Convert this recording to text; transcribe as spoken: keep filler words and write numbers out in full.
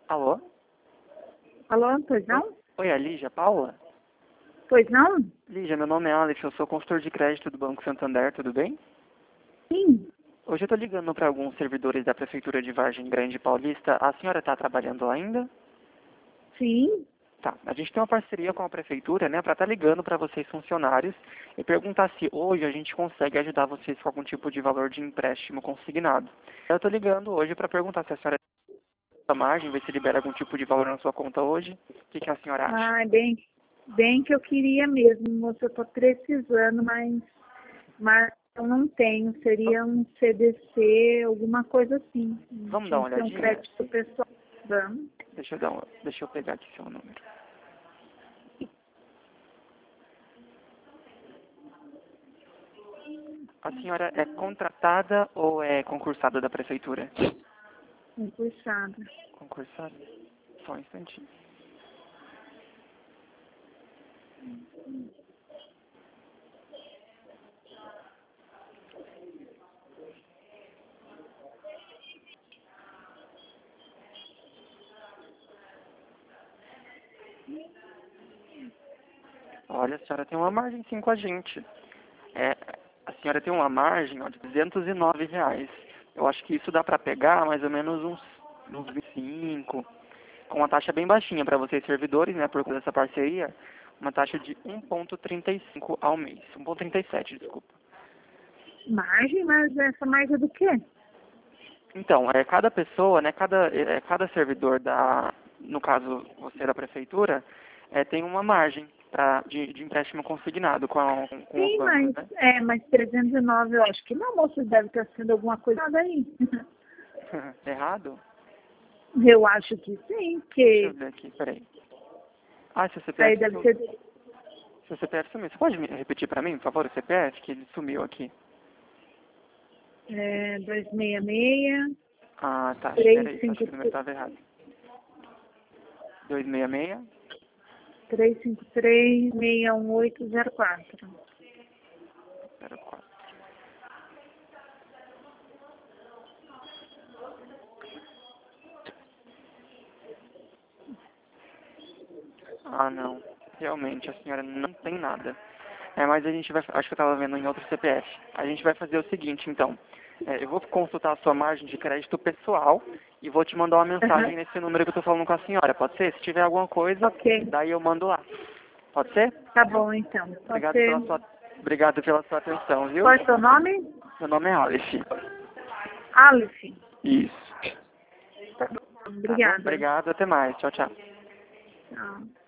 Alô? Alô, pois não? Oi, é a Lígia Paula? Pois não? Lígia, meu nome é Alex, eu sou consultor de crédito do Banco Santander, tudo bem? Sim. Hoje eu estou ligando para alguns servidores da Prefeitura de Vargem Grande Paulista. A senhora está trabalhando lá ainda? Sim. Tá. A gente tem uma parceria com a Prefeitura, né, para estar ligando para vocês funcionários e perguntar se hoje a gente consegue ajudar vocês com algum tipo de valor de empréstimo consignado. Eu estou ligando hoje para perguntar se a senhora tem a margem, ver se libera algum tipo de valor na sua conta hoje. O que, que a senhora acha? Ah, bem, bem que eu queria mesmo, moça, eu tô precisando, mas, mas eu não tenho. Seria um C D C, alguma coisa assim. Vamos dar Tinha uma que ser um olhadinha? crédito pessoal. Vamos. Deixa eu, dar uma, deixa eu pegar aqui seu número. A senhora é contratada ou é concursada da Prefeitura? Concursada. Concursada? Só um instantinho. Olha, a senhora tem uma margem sim com a gente. É, a senhora tem uma margem ó, de duzentos e nove reais. Eu acho que isso dá para pegar mais ou menos uns, uns vinte e cinco, com uma taxa bem baixinha para vocês servidores, né, por causa dessa parceria, uma taxa de um vírgula trinta e cinco ao mês. um vírgula trinta e sete, desculpa. Margem, mas essa margem é do quê? Então, é, cada pessoa, né, cada, é, cada servidor da, no caso você da prefeitura, é, tem uma margem pra, de, de empréstimo consignado com, a, com, com os Sim, bancos, mas, né? é, mas trezentos e nove eu acho que não, moça, deve estar sendo alguma coisa errada aí. Errado? Eu acho que sim, Deixa eu porque ver aqui, peraí. Ah, seu aí C P F, deve su- ser seu C P F sumiu. Você pode me repetir para mim, por favor, o C P F, que ele sumiu aqui? é, duzentos e sessenta e seis. Ah, tá, peraí, acho que o número estava errado. dois seis seis, três cinco três, seis um oito zero quatro. zero quatro. Ah, não. Realmente, a senhora não tem nada. É, mas a gente vai, acho que eu estava vendo em outro C P F. A gente vai fazer o seguinte, então. É, eu vou consultar a sua margem de crédito pessoal e vou te mandar uma mensagem Uhum. nesse número que eu estou falando com a senhora. Pode ser? Se tiver alguma coisa, Ok, daí eu mando lá. Pode ser? tá bom então. Pode Obrigado ser. pela sua, obrigado pela sua atenção, viu? Qual é o seu nome? Meu nome é Aleph. Alice. Isso. Tá bom, Tá bom? obrigada. Obrigado, até mais. Tchau, tchau. Tchau.